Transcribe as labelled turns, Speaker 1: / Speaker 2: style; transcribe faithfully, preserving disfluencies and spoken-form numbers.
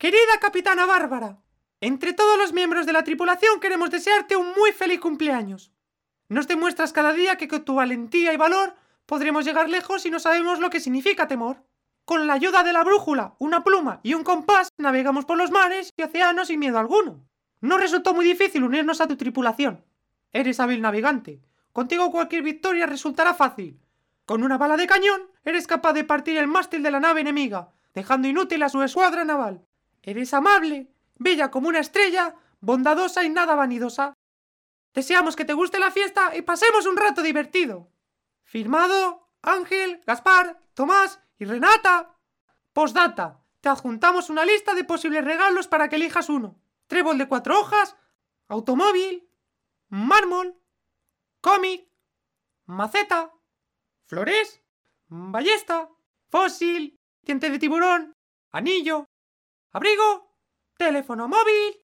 Speaker 1: Querida Capitana Bárbara, entre todos los miembros de la tripulación queremos desearte un muy feliz cumpleaños. Nos demuestras cada día que con tu valentía y valor podremos llegar lejos y no sabemos lo que significa temor. Con la ayuda de la brújula, una pluma y un compás navegamos por los mares y océanos sin miedo alguno. No resultó muy difícil unirnos a tu tripulación. Eres hábil navegante. Contigo cualquier victoria resultará fácil. Con una bala de cañón eres capaz de partir el mástil de la nave enemiga, dejando inútil a su escuadra naval. Eres amable, bella como una estrella, bondadosa y nada vanidosa. Deseamos que te guste la fiesta y pasemos un rato divertido. Firmado Ángel, Gaspar, Tomás y Renata. Postdata. Te adjuntamos una lista de posibles regalos para que elijas uno. Trébol de cuatro hojas, automóvil, mármol, cómic, maceta, flores, ballesta, fósil, diente de tiburón, anillo, abrigo, teléfono móvil